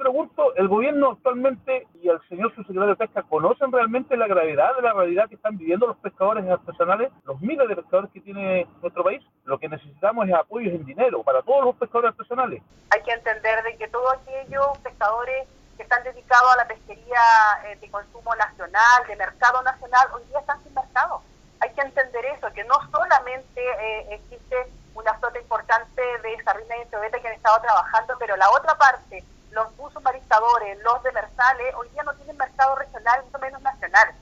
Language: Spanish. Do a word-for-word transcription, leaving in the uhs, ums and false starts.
pregunto, ¿el gobierno actualmente y el señor subsecretario de Pesca conocen realmente la gravedad de la realidad que están viviendo los pescadores artesanales, los miles de pescadores que tiene nuestro país? Lo que necesitamos es apoyos en dinero para todos los pescadores artesanales. Hay que entender de que todos aquellos pescadores que están dedicados a la pesquería eh, de consumo nacional, de mercado nacional, hoy día están sin mercado. Hay que entender eso, que no solamente eh, existe una flota importante de sardina y anchoveta que han estado trabajando, pero la otra parte, los buzos mariscadores, los demersales, hoy día no tienen mercado regional, mucho menos nacional.